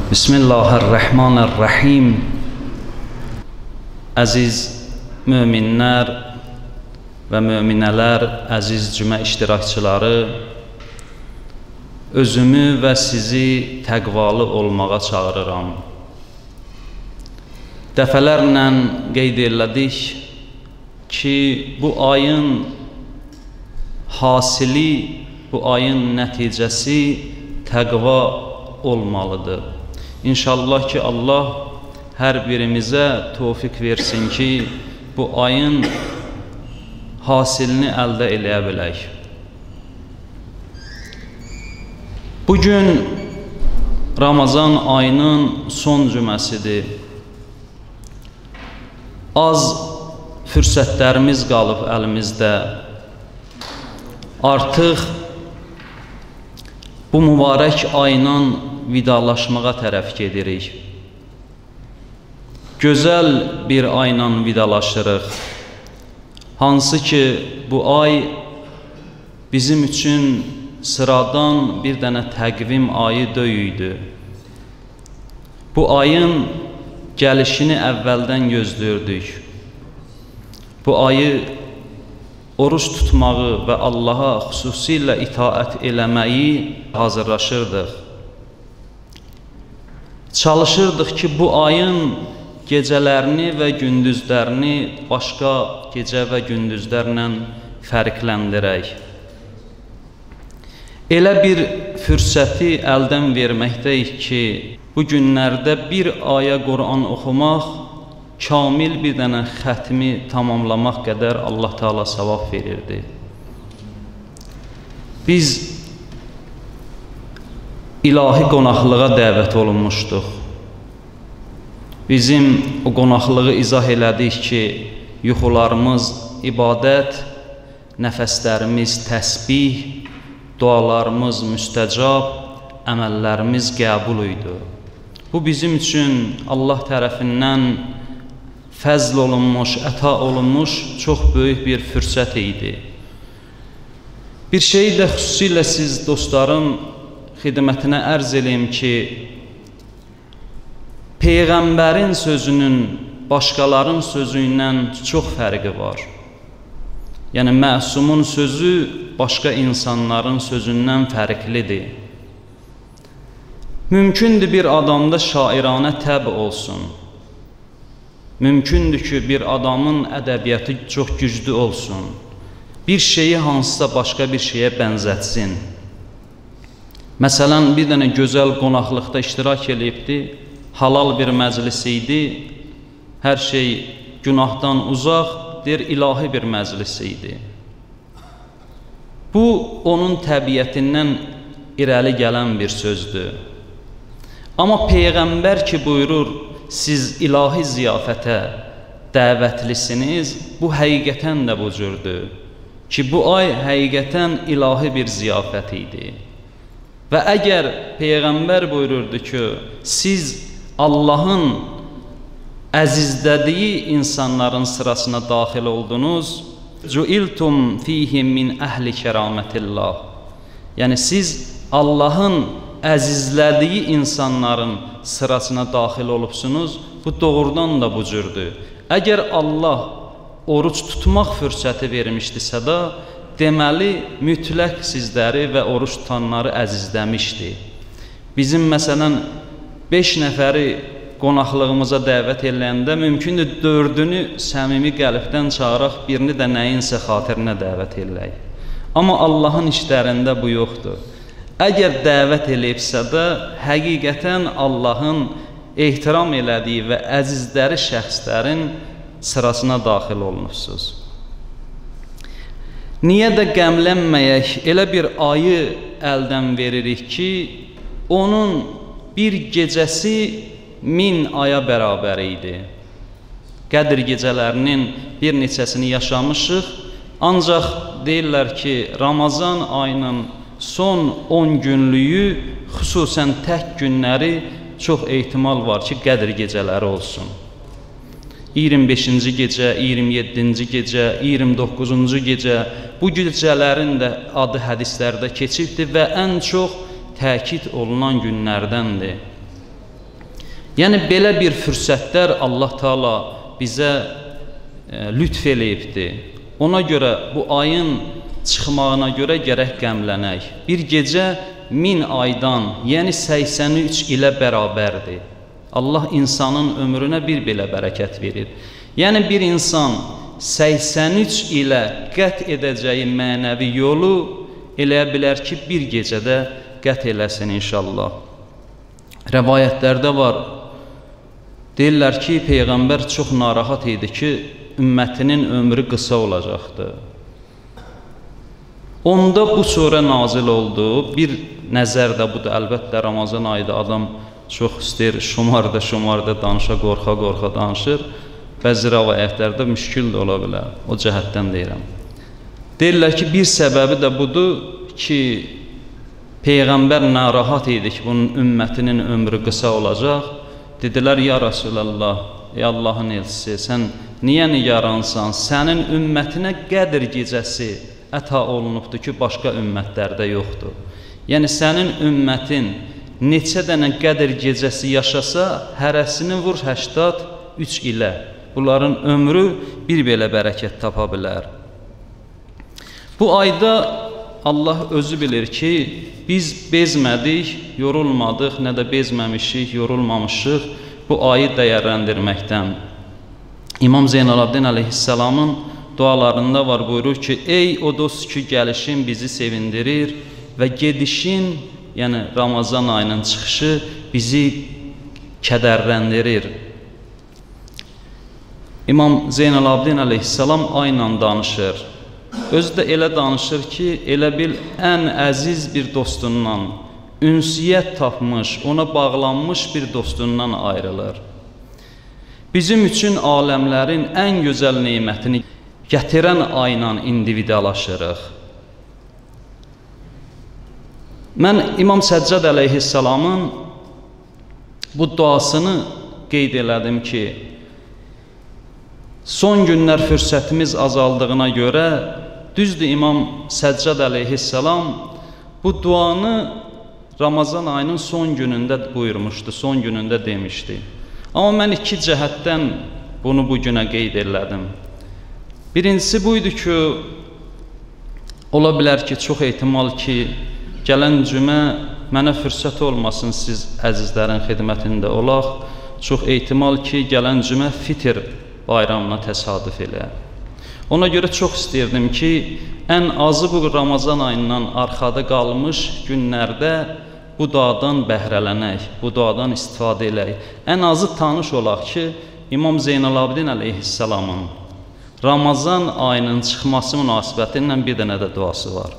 Bismillahirrahmanirrahim. Əziz möminlər və möminələr, əziz cümə iştirakçıları, özümü və sizi təqvalı olmağa çağırıram. Dəfələrlə qeyd elədik ki, bu ayın hasili, bu ayın nəticəsi təqva olmalıdır. İnşallah ki, Allah hər birimizə tövfiq versin ki, bu ayın hasilini əldə eləyə bilək. Bugün Ramazan ayının son cüməsidir. Az fürsətlərimiz qalıb əlimizdə. Artıq bu mübarək ayla vidalaşmağa tərəf gedirik. Gözəl bir ayla vidalaşırıq. Hansı ki, bu ay bizim üçün sıradan bir dənə təqvim ayı deyildi. Bu ayın gəlişini əvvəldən gözləyirdik. Bu ayı oruç tutmağı və Allaha xüsusilə itaət eləməyi hazırlaşırdıq. Çalışırdıq ki, bu ayın gecələrini və gündüzlərini başqa gecə və gündüzlərlə fərqləndirək. Elə bir fürsəti əldən verməkdəyik ki, bu günlərdə bir aya Quran oxumaq, kamil bir dənə xətmi tamamlamaq qədər Allah Teala savab verirdi. Biz ilahi qonaqlığa dəvət olunmuşduq. Bizim o qonaqlığı izah elədik ki, yuxularımız ibadət, nəfəslərimiz təsbih, dualarımız müstəcab, əməllərimiz qəbul idi. Bu bizim üçün Allah tərəfindən fəzl olunmuş, əta olunmuş çox böyük bir fürsət idi. Bir şeyi də xüsusilə siz dostlarım xidmətinə ərz eləyim ki, Peyğəmbərin sözünün başqaların sözü ilə çox fərqi var. Yəni, məsumun sözü başqa insanların sözündən fərqlidir. Mümkündür bir adamda şairanə təb olsun. Mümkündür ki, bir adamın ədəbiyyatı çox güclü olsun. Bir şeyi hansısa başqa bir şeyə bənzətsin. Məsələn, bir dənə gözəl qonaqlıqda iştirak eləyibdi, halal bir məclis idi, hər şey günahdan uzaq, deyir, ilahi bir məclis idi. Bu, onun təbiətindən irəli gələn bir sözdür. Amma Peyğəmbər ki, buyurur, siz ilahi ziyafətə dəvətlisiniz, bu həqiqətən də bu cürdür ki, bu ay həqiqətən ilahi bir ziyafət idi. Və əgər Peyğəmbər buyururdu ki, siz Allahın əzizlədiyi insanların sırasına daxil oldunuz, Cuiltum fihim min əhli kəramətillah. Yəni, siz Allahın əzizlədiyi insanların sırasına daxil olubsunuz, bu doğrudan da bu cürdür. Əgər Allah oruç tutmaq fürsəti vermişdisə də, deməli, mütləq sizləri və oruç tutanları əzizləmişdi. Bizim, məsələn, 5 nəfəri qonaqlığımıza dəvət eləyəndə mümkündür 4-ünü səmimi qəlbdən çağıraq, birini də nəyinsə xatirinə dəvət eləyək. Amma Allahın işlərində bu yoxdur. Əgər dəvət eləyibsə də, həqiqətən Allahın ehtiram elədiyi və əzizləri şəxslərin sırasına daxil olunubsuz. Niyə də qəmlənməyək, elə bir ayı əldən veririk ki, onun bir gecəsi 1000 aya bərabər idi. Qədr gecələrinin bir neçəsini yaşamışıq, ancaq deyirlər ki, Ramazan ayının son 10 günlüyü, xüsusən tək günləri çox ehtimal var ki, qədr gecələri olsun. 25-ci gecə, 27-ci gecə, 29-cu gecə, bu gecələrin də adı hədislərdə keçibdir və ən çox təkid olunan günlərdəndir. Yəni belə bir fürsətlər Allah Taala bizə lütf eləyibdir. Ona görə bu ayın çıxmağına görə gərək qəmlənək. Bir gecə 1000 aydan, yəni 83 ilə bərabərdir. Allah insanın ömrünə bir belə bərəkət verir. Yəni bir insan 83 ilə qət edəcəyi mənəvi yolu eləyə bilər ki, bir gecədə qət eləsin inşallah. Rəvayətlərdə var, deyirlər ki, Peyğəmbər çox narahat idi ki, ümmətinin ömrü qısa olacaqdı. Onda bu surə nazil oldu. Bir nəzərdə budur, əlbəttə Ramazan ayında adam çox istəyir, şumarda danışa, qorxa danışır. Bəzi rəvayətlərdə müşkül də ola bilər, o cəhətdən deyirəm. Deyirlər ki, bir səbəbi də budur ki, Peyğəmbər narahat idi ki, bunun ümmətinin ömrü qısa olacaq. Dedilər, ya Rasulallah, ey Allahın elçisi, sən niyə nigaransan? Sənin ümmətinə Qədr gecəsi əta olunubdur ki, başqa ümmətlərdə yoxdur. Yəni, sənin ümmətin neçə dənə Qədr gecəsi yaşasa, hərəsini vur 83 ilə. Bunların ömrü bir belə bərəkət tapa bilər. Bu ayda Allah özü bilir ki, biz bezmədik, yorulmadıq, nə də bezməmişik, yorulmamışıq bu ayı dəyərləndirməkdən. İmam Zeynalabdin əleyhissalamın dualarında var, buyurur ki, ey o dost ki, gəlişin bizi sevindirir və gedişin, yəni Ramazan ayının çıxışı bizi kədərləndirir. İmam Zeynalabdin əleyhissalam ayla danışır. Özü də elə danışır ki, elə bil ən əziz bir dostundan, ünsiyyət tapmış, ona bağlanmış bir dostundan ayrılır. Bizim üçün aləmlərin ən gözəl neymətini gətirən ayla individuallaşırıq. Mən İmam Səccad əleyhissalamın bu duasını qeyd elədim ki, son günlər fürsətimiz azaldığına görə, düzdür İmam Səccad əleyhissalam bu duanı Ramazan ayının son günündə buyurmuşdu, son günündə demişdi. Amma mən iki cəhətdən bunu bugünə qeyd elədim. Birincisi buydu ki, ola bilər ki, çox ehtimal ki, gələn cümə mənə fürsət olmasın, siz əzizlərin xidmətində olaq. Çox ehtimal ki, gələn cümə Fitr bayramına təsadüf elə. Ona görə çox istəyirdim ki, ən azı bu Ramazan ayından arxada qalmış günlərdə bu duadan bəhrələnək, bu duadan istifadə eləyək. Ən azı tanış olaq ki, İmam Zeynalabdin əleyhissalamın Ramazan ayının çıxması münasibəti ilə bir dənə də duası var.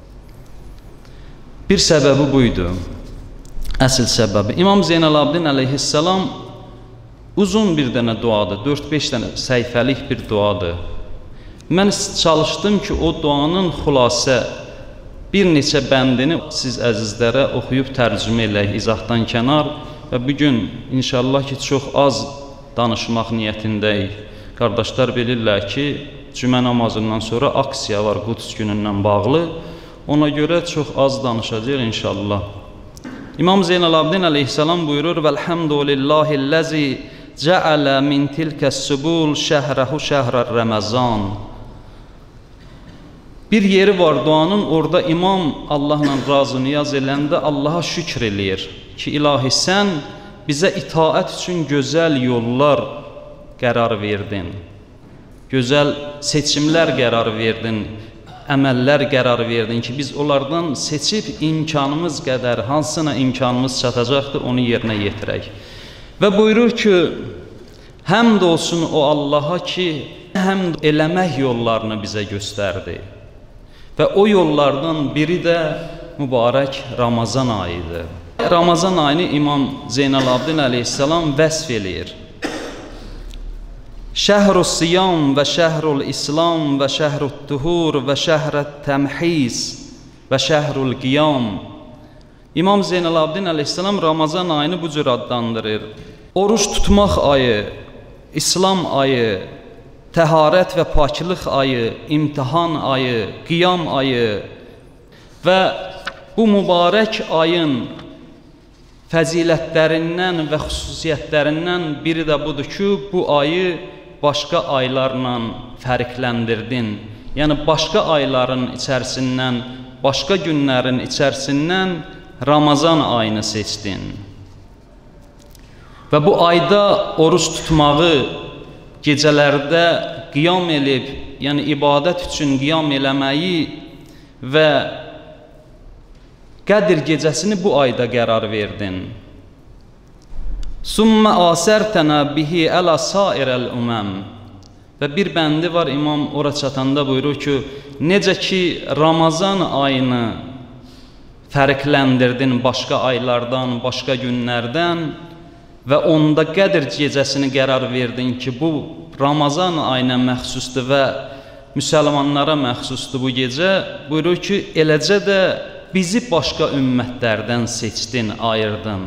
Bir səbəbi buydu, əsl səbəbi. İmam Zeynalabdin əleyhissalam uzun bir dənə duadır, 4-5 dənə səhifəlik bir duadır. Mən çalışdım ki, o duanın xülasə bir neçə bəndini siz əzizlərə oxuyub tərcümə eləyək, izahdan kənar və bugün inşallah ki, çox az danışmaq niyyətindəyik. Qardaşlar bilirlər ki, cümə namazından sonra aksiya var Quds günündən bağlı. Ona görə çox az danışacaq inşallah. İmam Zeynalabdin əleyhissalam buyurur, Vəlhamdülillahilləzi cəalə min tilkəs-subul şəhrəhu şəhrər Ramazan. Bir yeri var duanın, orada imam Allahla razı niyaz eləndə Allaha şükr eləyir ki, ilahi sən bizə itaət üçün gözəl yollar qərar verdin, gözəl seçimlər qərar verdin, əməllər qərar verdin ki, biz onlardan seçib imkanımız qədər, hansına imkanımız çatacaqdır, onu yerinə yetirək. Və buyurur ki, həmd olsun o Allaha ki, həmd eləmək yollarını bizə göstərdi. Və o yollardan biri də mübarək Ramazan ayıdır. Ramazan ayını İmam Zeynalabdin əleyhissalam vəsf eləyir. Şəhrus siyam və şəhrul islam və şəhrut tuhur və şəhrət təmhis və şəhrul qiyam. İmam Zeynalabdin əleyhissalam Ramazan ayını bu cür adlandırır. Oruç tutmaq ayı, İslam ayı, təharət və pakılıq ayı, imtihan ayı, qiyam ayı və bu mübarək ayın fəzilətlərindən və xüsusiyyətlərindən biri də budur ki, bu ayı başqa aylarla fərqləndirdin. Yəni, başqa ayların içərisindən, başqa günlərin içərisindən Ramazan ayını seçdin. Və bu ayda oruç tutmağı, gecələrdə qiyam elib, yəni ibadət üçün qiyam eləməyi və Qədir gecəsini bu ayda qərar verdin. Sümmə asərtənə bihi ələ sairəl üməm. Və bir bəndi var, imam ora çatanda buyurur ki, necə ki Ramazan ayını fərqləndirdin başqa aylardan, başqa günlərdən və onda Qədir gecəsini qərar verdin ki, bu Ramazan ayına məxsusdur və müsəlmanlara məxsusdur bu gecə, buyurur ki, eləcə də bizi başqa ümmətlərdən seçdin, ayırdın.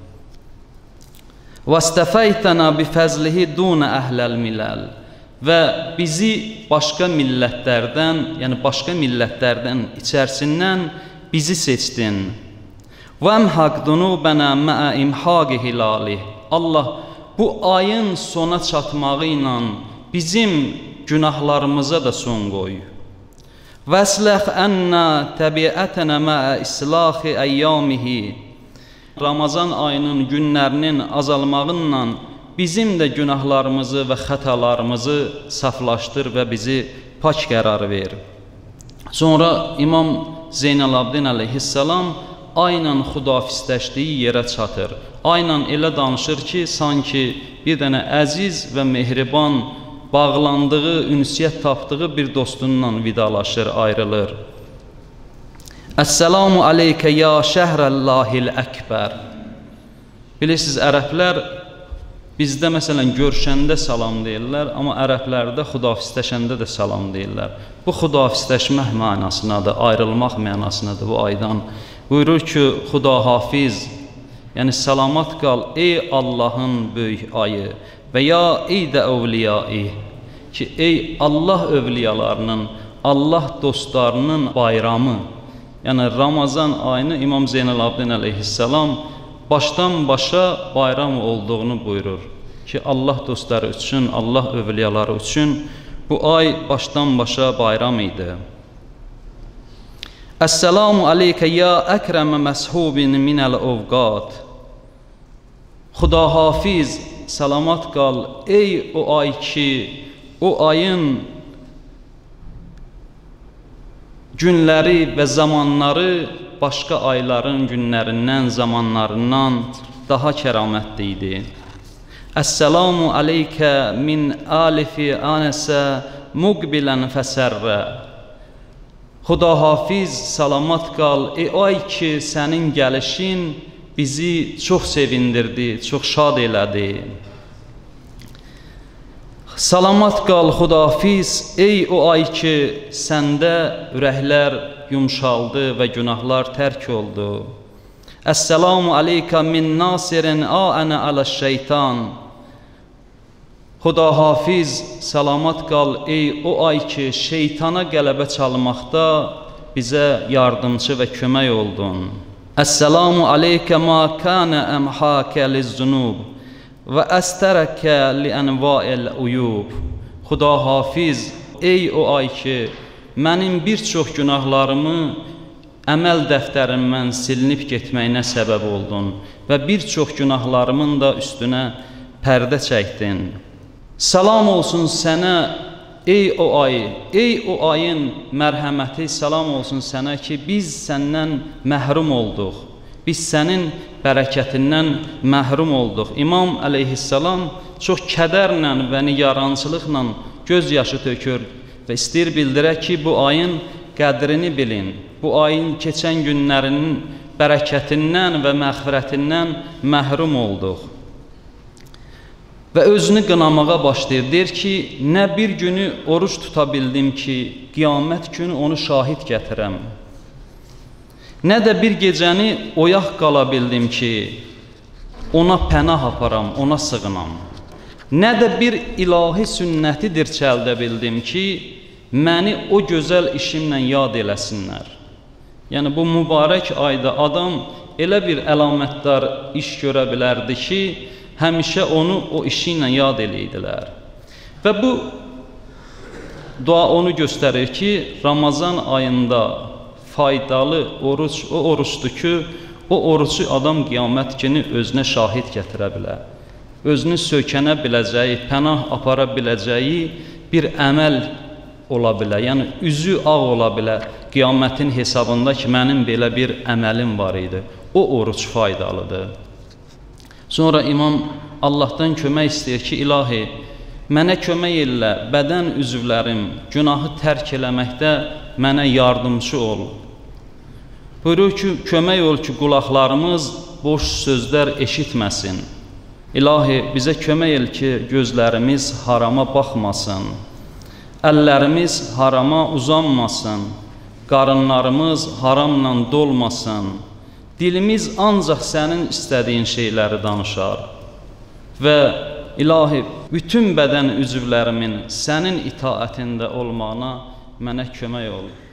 وَاسْتَفَيْتَنَا بِفَزْلِهِ دُونَ أَهْلَ الْمِلَلِ. Və bizi başqa millətlərdən, yəni başqa millətlərdən içərisindən bizi seçdin. وَأَمْحَقْ ذُنُوبَنَا مَعَ إِمْحَاقِ هِلَالِهِ. Allah bu ayın sona çatmağı ilə bizim günahlarımıza da son qoy. وَأَسْلَخْ أَنَّا تَبِعَتَنَا مَعَ إِسْلَاخِ أَيَّامِهِ. Ramazan ayının günlərinin azalmağınla bizim də günahlarımızı və xətalarımızı saflaşdır və bizi pak qərar ver. Sonra İmam Zeynalabdin əleyhissalam ayla xudafisləşdiyi yerə çatır. Ayla elə danışır ki, sanki bir dənə əziz və mehriban bağlandığı, ünsiyyət tapdığı bir dostundan vidalaşır, ayrılır. Əssəlamu aleykə ya şəhrəllahil əkbər. Bilirsiniz, ərəblər bizdə məsələn görüşəndə salam deyirlər, amma ərəblərdə xudafisləşəndə də salam deyirlər. Bu xudafisləşmək mənasınadır, ayrılmaq mənasınadır bu aydan. Buyurur ki, xudahafiz, yəni salamat qal ey Allahın böyük ayı və ya ey də övliyai, ki ey Allah övliyalarının, Allah dostlarının bayramı. Yəni Ramazan ayını İmam Zeynalabdin əleyhissalam başdan başa bayram olduğunu buyurur ki, Allah dostları üçün, Allah övliyaları üçün bu ay başdan başa bayram idi. Əssəlamu aleykə ya əkrəmə məshubin minəl ovqat. Xudahafiz, salamat qal ey o ay ki, o ayın günləri və zamanları başqa ayların günlərindən, zamanlarından daha kəramətli idi. Əssəlamu aleykə min alifi anəsə muqbilən fəsərrə. Xudahafiz, salamat qal ey ay ki, sənin gəlişin bizi çox sevindirdi, çox şad elədi. Salamat qal xudafiz ey o ay ki, səndə ürəklər yumşaldı və günahlar tərk oldu. Əssəlamu aleykə min nasirin a'ənə aləş-şeytan. Xudahafiz, salamat qal ey o ay ki, şeytana qələbə çalmaqda bizə yardımcı və kömək oldun. Əssəlamu aleykə ma kənə əmhəkə liz-zunub və əstərəkə li-ənva'il uyub. Xudahafiz, ey o ay ki, mənim bir çox günahlarımı əməl dəftərimdən silinib getməyinə səbəb oldun və bir çox günahlarımın da üstünə pərdə çəkdin. Salam olsun sənə, ey o ay, ey o ayın mərhəməti, salam olsun sənə ki, biz səndən məhrum olduq. Biz sənin bərəkətindən məhrum olduq. İmam əleyhissalam çox kədərlə və nigarançılıqla göz yaşı tökür və istəyir bildirək ki, bu ayın qədrini bilin. Bu ayın keçən günlərinin bərəkətindən və məğfirətindən məhrum olduq. Və özünü qınamağa başlayır. Deyir ki, nə bir günü oruç tuta bildim ki, qiyamət günü onu şahid gətirəm. Nə də bir gecəni oyaq qala bildim ki, ona pənah aparam, ona sığınam. Nə də bir ilahi sünnəti dirçəldə bildim ki, məni o gözəl işimlə yad eləsinlər. Yəni, bu mübarək ayda adam elə bir əlamətdar iş görə bilərdi ki, həmişə onu o işi ilə yad eləydilər. Və bu dua onu göstərir ki, Ramazan ayında faydalı oruç o oruçdur ki, o orucu adam qiyamət günü özünə şahid gətirə bilər. Özünü sökənə biləcəyi, pənah apara biləcəyi bir əməl ola bilər. Yəni, üzü ağ ola bilər qiyamətin hesabında ki, mənim belə bir əməlim var idi. O oruç faydalıdır. Sonra imam Allahdan kömək istəyir ki, ilahi, mənə kömək elə, bədən üzvlərim günahı tərk eləməkdə mənə yardımcı ol. Buyurur ki, kömək ol ki, qulaqlarımız boş sözlər eşitməsin. İlahi, bizə kömək el ki, gözlərimiz harama baxmasın, əllərimiz harama uzanmasın, qarınlarımız haramla dolmasın, dilimiz ancaq sənin istədiyin şeyləri danışar və ilahi, bütün bədən üzvlərimin sənin itaətində olmağına mənə kömək ol.